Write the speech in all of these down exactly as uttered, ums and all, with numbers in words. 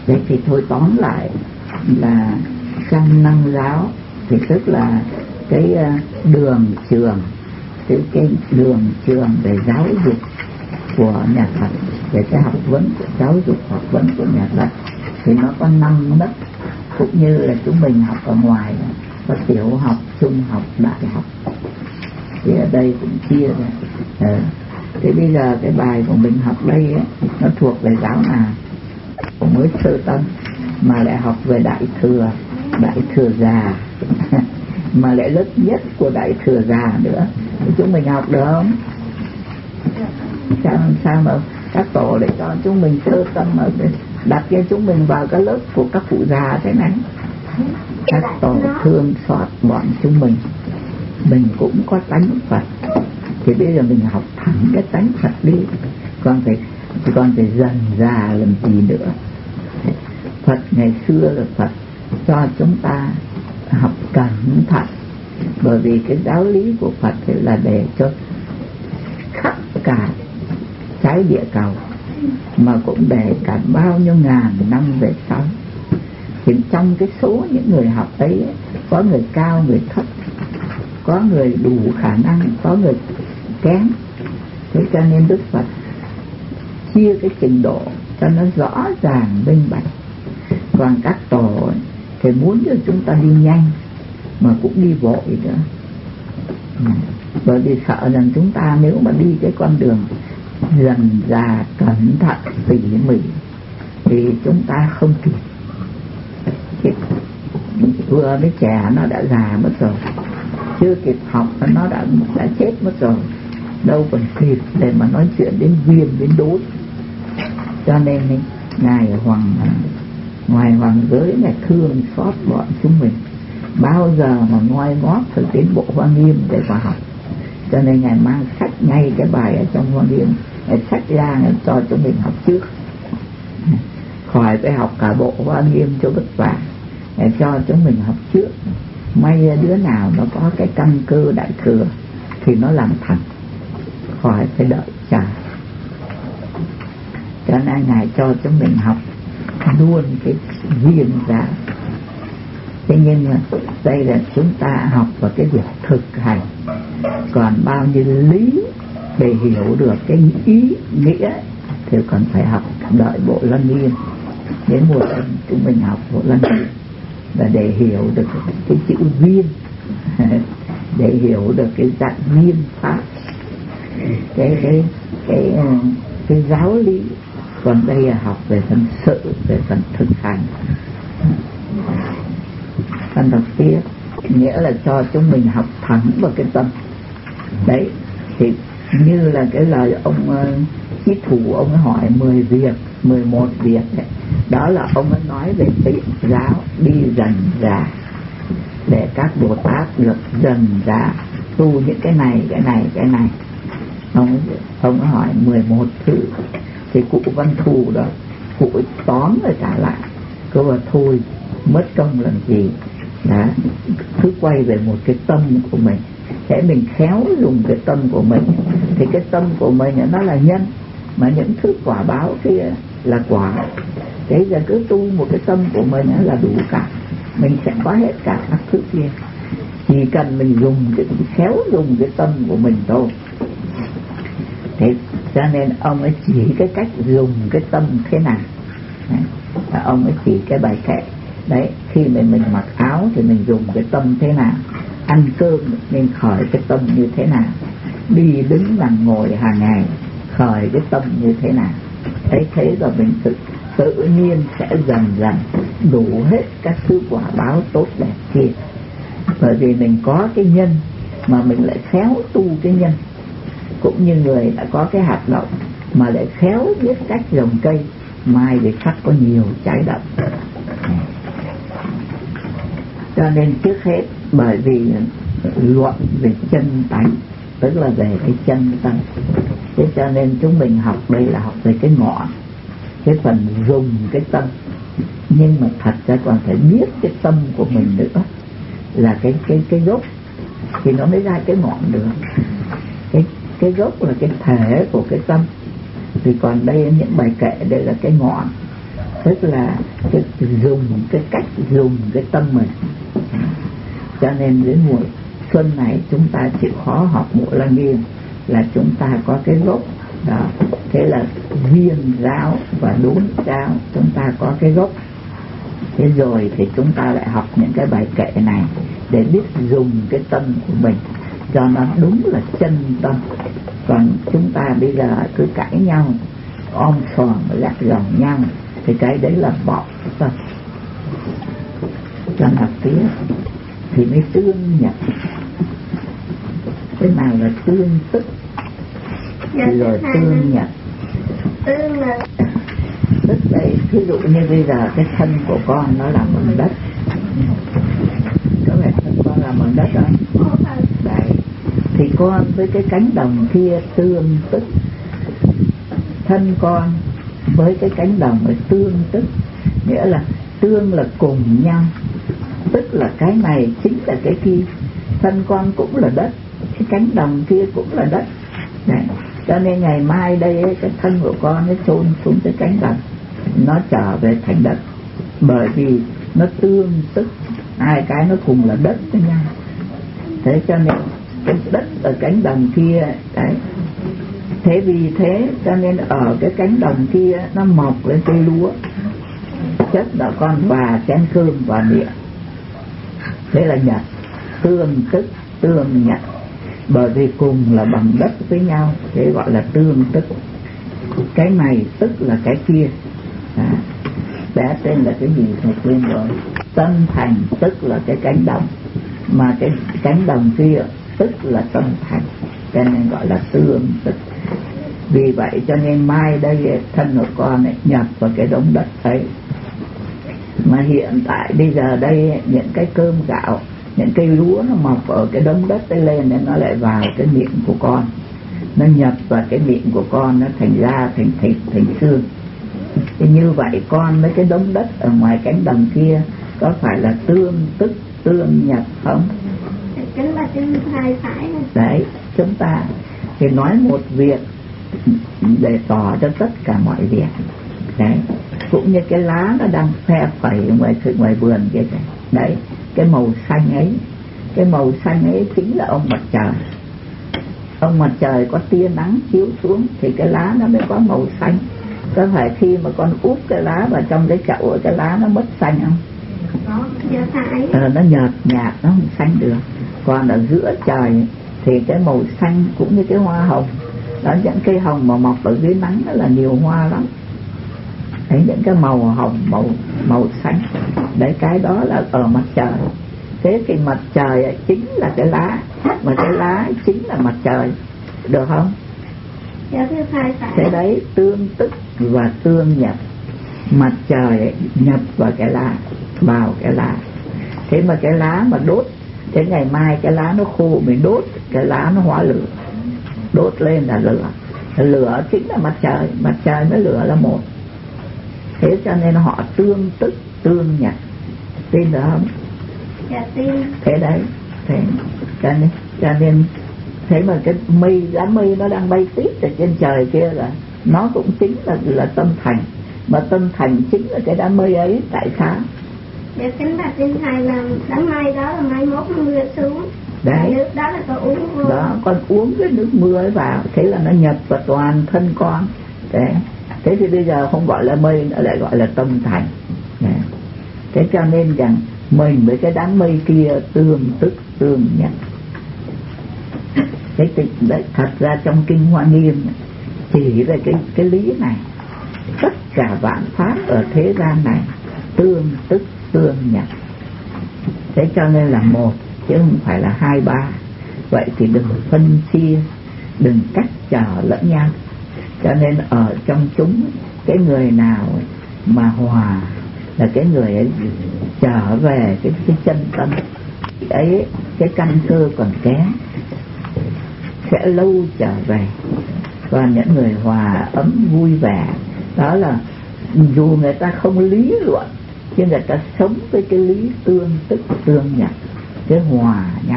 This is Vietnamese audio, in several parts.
Vậy thì thôi tóm lại là trong năm giáo thì tức là cái đường trường, cái, cái đường trường về giáo dục của nhà Phật, về cái học vấn của giáo dục học vấn của nhà Phật thì nó có năm nấc, cũng như là chúng mình học ở ngoài có tiểu học, trung học, đại học, thì ở đây cũng chia ra. Ừ. Thế bây giờ cái bài của mình học đây ấy, nó thuộc về giáo nào? Mới sơ tâm mà lại học về đại thừa, đại thừa già mà lại lớp nhất của đại thừa già nữa, thì chúng mình học được không? Sao, sao mà các tổ lại cho chúng mình sơ tâm mà đặt cho chúng mình vào cái lớp của các cụ già thế này? Các tổ thương xót bọn chúng mình, mình cũng có tánh Phật, thì bây giờ mình học thẳng cái tánh Phật đi, còn phải còn phải dần già làm gì nữa. Phật ngày xưa là Phật cho chúng ta học cẩn thận, bởi vì cái giáo lý của Phật là để cho khắp cả trái địa cầu, mà cũng để cả bao nhiêu ngàn năm về sau. Thì trong cái số những người học ấy, có người cao người thấp, có người đủ khả năng, có người kém. Thế cho nên Đức Phật chia cái trình độ cho nó rõ ràng minh bạch. Còn các tổ thì muốn cho chúng ta đi nhanh mà cũng đi vội nữa, bởi vì sợ rằng chúng ta nếu mà đi cái con đường dần dà cẩn thận tỉ mỉ thì chúng ta không kịp. Vừa mới trẻ nó đã già mất rồi, chưa kịp học nó đã đã chết mất rồi, đâu còn kịp để mà nói chuyện đến viêm đến đốt. Cho nên ngài hoàng ngoài hoàng giới này thương xót bọn chúng mình, bao giờ mà ngoi ngót phải đến bộ Hoa Nghiêm để mà học. Cho nên ngài mang sách ngay cái bài ở trong Hoa Nghiêm, ngài sách ra ngài cho chúng mình học trước, khỏi phải học cả bộ Hoa Nghiêm cho vất vả, ngài cho chúng mình học trước. May đứa nào nó có cái căn cơ đại thừa thì nó làm thành, khỏi phải đợi trả. Cho nên ngài cho chúng mình học luôn cái viên giáo. Thế nhưng mà đây là chúng ta học vào cái việc thực hành, còn bao nhiêu lý để hiểu được cái ý nghĩa thì còn phải học đợi bộ Lăng Nghiêm. Đến mùa xuân chúng mình học bộ Lăng Nghiêm là để hiểu được cái chữ viên, để hiểu được cái dạng nghiêm pháp, cái cái cái cái, cái giáo lý. Còn đây là học về phần sự, về phần thực hành. Phần đầu tiên nghĩa là cho chúng mình học thẳng vào cái tâm. Đấy, thì như là cái lời ông uh, Chí Thủ, ông ấy hỏi mười việc, mười một việc ấy. Đó là ông ấy nói về tiện giáo đi dần dà, để các Bồ Tát được dần dà tu những cái này, cái này, cái này. Ông ấy, ông ấy hỏi mười một thứ. Thì cụ Văn Thù đó, cụ ấy tóm rồi trả lại câu là thôi mất công làm gì, đó, cứ quay về một cái tâm của mình. Thế mình khéo dùng cái tâm của mình thì cái tâm của mình nó là nhân, mà những thứ quả báo kia là quả. Thế giờ cứ tu một cái tâm của mình là đủ cả, mình sẽ có hết cả các thứ kia. Chỉ cần mình dùng cái, khéo dùng cái tâm của mình thôi. Thế cho nên ông ấy chỉ cái cách dùng cái tâm thế nào. Đấy, ông ấy chỉ cái bài kệ. Đấy, khi mà mình mặc áo thì mình dùng cái tâm thế nào, ăn cơm nên khởi cái tâm như thế nào, đi đứng nằm ngồi hàng ngày khởi cái tâm như thế nào. Thấy thế rồi mình tự, tự nhiên sẽ dần dần đủ hết các thứ quả báo tốt đẹp kia. Bởi vì mình có cái nhân mà mình lại khéo tu cái nhân, cũng như người đã có cái hạt đậu mà lại khéo biết cách trồng cây, mai về khắc có nhiều trái đậu. Cho nên trước hết, bởi vì luận về chân tánh, tức là về cái chân tâm, thế cho nên chúng mình học đây là học về cái ngọn, cái phần dùng cái tâm. Nhưng mà thật ra còn phải biết cái tâm của mình nữa là cái cái cái gốc, thì nó mới ra cái ngọn được. Cái cái gốc là cái thể của cái tâm, thì còn đây những bài kệ đây là cái ngọn. tức là cái dùng cái cách dùng cái tâm mình. Cho nên đến mùa xuân này chúng ta chịu khó học Bộ Lăng Nghiêm là chúng ta có cái gốc đó. Thế là viên giáo và đốn giáo chúng ta có cái gốc. Thế rồi thì chúng ta lại học những cái bài kệ này để biết dùng cái tâm của mình cho nó đúng là chân tâm. Còn chúng ta bây giờ cứ cãi nhau, om sòm gắt gỏng nhau, thì cái đấy là bỏ tâm. Cho nên phía thì mới tương nhập. Thế nào là tương tức? Dạ, rồi tương nhập. Tương là Tức đây, ví dụ như bây giờ cái thân của con nó là bằng đất. Có phải thân con là bằng đất không? Đấy. Thì con với cái cánh đồng kia tương tức. Thân con với cái cánh đồng ấy tương tức. Nghĩa là tương là cùng nhau, tức là cái này chính là cái kia. Thân con cũng là đất, cái cánh đồng kia cũng là đất. Đấy. Cho nên ngày mai đây cái thân của con nó chôn xuống cái cánh đồng, nó trở về thành đất, bởi vì nó tương tức, hai cái nó cùng là đất với nhau. Thế cho nên cái đất ở cánh đồng kia đấy. Thế vì thế cho nên ở cái cánh đồng kia nó mọc lên cây lúa, chất đó con và chén cơm vào miệng. Thế là nhập, tương tức, tương nhập, bởi vì cùng là bằng đất với nhau, thế gọi là tương tức. Cái này tức là cái kia. À, bé tên là cái gì thầy quên rồi. Tâm thành tức là cái cánh đồng, mà cái cánh đồng kia tức là tâm thành, cho nên gọi là tương tức. Vì vậy cho nên mai đây thân của con ấy nhập vào cái đống đất ấy. Mà hiện tại bây giờ đây những cái cơm gạo, những cây lúa nó mọc ở cái đống đất ấy lên, nên nó lại vào cái miệng của con, nó nhập vào cái miệng của con, nó thành da, thành thịt, thành xương. Thì như vậy con với cái đống đất ở ngoài cánh đồng kia có phải là tương tức, tương nhập không? Chính là tương hai phải. Đấy, chúng ta thì nói một việc để tỏ cho tất cả mọi việc. Đấy, cũng như cái lá nó đang phe phẩy ngoài ngoài vườn kia này. Đấy, cái màu xanh ấy, cái màu xanh ấy chính là ông mặt trời. Ông mặt trời có tia nắng chiếu xuống thì cái lá nó mới có màu xanh. Có phải khi mà con úp cái lá vào trong cái chậu, cái lá nó mất xanh không? Có, dạ phải. Ờ, nó nhợt nhạt, nó không xanh được. Còn ở giữa trời thì cái màu xanh cũng như cái hoa hồng. Đó, những cây hồng mà mọc ở dưới nắng đó là nhiều hoa lắm. Đấy, những cái màu hồng, màu màu xanh. Đấy, cái đó là ở mặt trời. Thế cái mặt trời ấy chính là cái lá, mà cái lá chính là mặt trời, được không? Dạ thưa thầy phải. Thế đấy, tương tức và tương nhập. Mặt trời ấy nhập vào cái lá, vào cái lá. Thế mà cái lá mà đốt, thế ngày mai cái lá nó khô mình đốt, cái lá nó hóa lửa, đốt lên là lửa. Lửa chính là mặt trời, mặt trời với lửa là một. Thế cho nên họ tương tức, tương nhập. Tin được không? Dạ tin. Thế đấy, thế cho nên, cho nên thế mà cái mây, đám mây nó đang bay tít ở trên trời kia là nó cũng chính là là tâm thành, mà tâm thành chính là cái đám mây ấy. Tại sao? Dạ kính bạch trên thầy là đám mây đó là mai mốt nó mưa xuống. Đấy, nước đó là con uống thôi. Đó, con uống cái nước mưa ấy vào, thế là nó nhập vào toàn thân con. Đấy. Thế thì bây giờ không gọi là mây, nó lại gọi là tâm thành. Đấy. Thế cho nên rằng mình với cái đám mây kia tương tức, tương nhập. Thế thì đấy, thật ra trong Kinh Hoa Nghiêm chỉ về cái, cái lý này. Tất cả vạn pháp ở thế gian này tương tức, tương nhập. Thế cho nên là một, chứ không phải là hai ba. Vậy thì đừng phân chia, đừng cách trở lẫn nhau. Cho nên ở trong chúng, cái người nào mà hòa là cái người ấy trở về cái, cái chân tâm ấy, cái căn cơ còn kém, sẽ lâu trở về. Còn những người hòa ấm vui vẻ, đó là dù người ta không lý luận, nhưng người ta sống với cái lý tương tức, tương nhập, cái hòa nhau.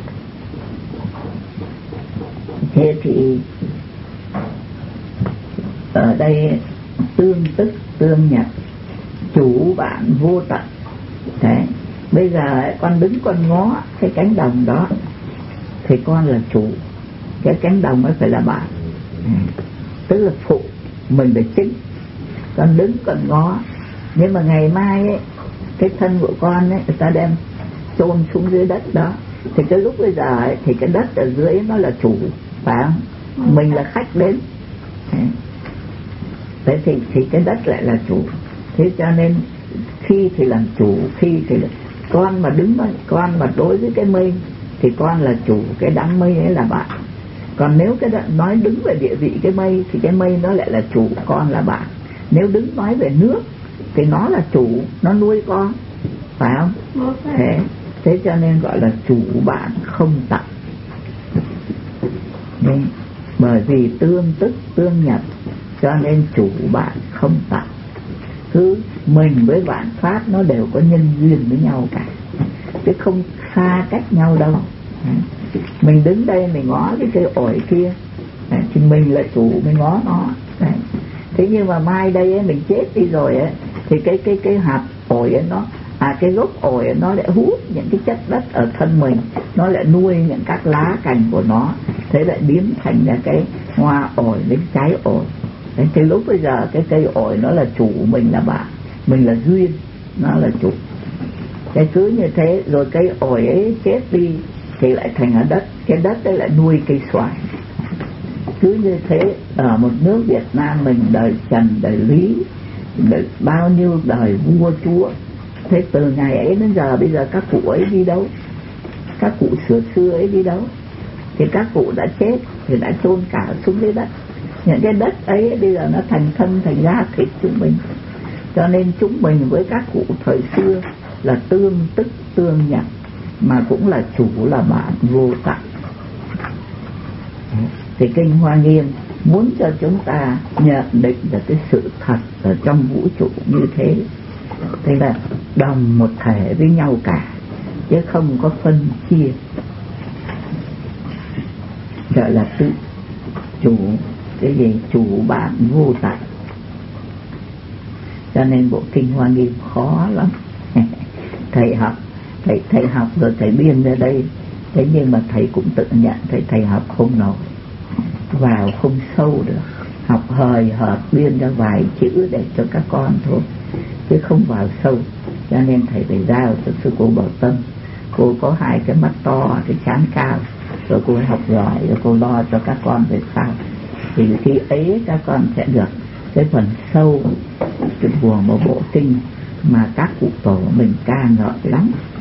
Thế thì ở đây tương tức, tương nhập chủ bạn vô tận. Đấy, bây giờ con đứng con ngó cái cánh đồng đó thì con là chủ, cái cánh đồng mới phải là bạn. Tức là phụ, mình phải chính. Con đứng con ngó, nhưng mà ngày mai ấy, cái thân của con ấy, người ta đem chôn xuống dưới đất đó, thì cái lúc bây giờ ấy, thì cái đất ở dưới nó là chủ, phải không? Mình là khách đến. Thế thì, thì cái đất lại là chủ. Thế cho nên khi thì làm chủ, khi thì là... con mà đứng đó, con mà đối với cái mây thì con là chủ, cái đám mây ấy là bạn. Còn nếu cái đoạn nói đứng về địa vị cái mây thì cái mây nó lại là chủ, con là bạn. Nếu đứng nói về nước thì nó là chủ, nó nuôi con, phải không? Thế, thế cho nên gọi là chủ bạn không tận. Nên, bởi vì tương tức tương nhập cho nên chủ bạn không tận. Cứ mình với vạn pháp nó đều có nhân duyên với nhau cả, chứ không xa cách nhau đâu. Mình đứng đây mình ngó cái cây ổi kia thì mình là chủ, mình ngó nó. Đấy. Thế nhưng mà mai đây ấy, mình chết đi rồi ấy, thì cái cái cái hạt ổi ấy nó à cái gốc ổi ấy, nó lại hút những cái chất đất ở thân mình, nó lại nuôi những các lá cành của nó, thế lại biến thành là cái hoa ổi đến trái ổi. Đấy, thì lúc bây giờ cái cây ổi nó là chủ, mình là bạn, mình là duyên, nó là chủ. Cái cứ như thế rồi cây ổi ấy chết đi thì lại thành ở đất, cái đất ấy lại nuôi cây xoài. Cứ như thế ở một nước Việt Nam mình đời Trần, đời Lý, đời bao nhiêu đời vua chúa. Thế từ ngày ấy đến giờ bây giờ các cụ ấy đi đâu? Các cụ xưa xưa ấy đi đâu? Thì các cụ đã chết thì đã chôn cả xuống dưới đất. Những cái đất ấy bây giờ nó thành thân thành da thịt chúng mình. Cho nên chúng mình với các cụ thời xưa là tương tức tương nhập, mà cũng là chủ, là bạn vô tận. Thì Kinh Hoa Nghiêm muốn cho chúng ta nhận định được cái sự thật ở trong vũ trụ như thế. Thế là đồng một thể với nhau cả, chứ không có phân chia. Gọi là tự chủ, cái gì chủ bạn vô tận. Cho nên bộ Kinh Hoa Nghiêm khó lắm. Thầy học, thầy, thầy học rồi thầy biên ra đây, thế nhưng mà thầy cũng tự nhận thầy thầy học không nổi, vào không sâu được, học hời hợt biên ra vài chữ để cho các con thôi, chứ không vào sâu. Cho nên thầy phải giao cho sư cô Bảo Tâm. Cô có hai cái mắt to, cái trán cao, rồi cô học giỏi, rồi cô lo cho các con về sau. Thì khi ấy các con sẽ được cái phần sâu của một bộ kinh mà các cụ tổ mình ca ngợi lắm.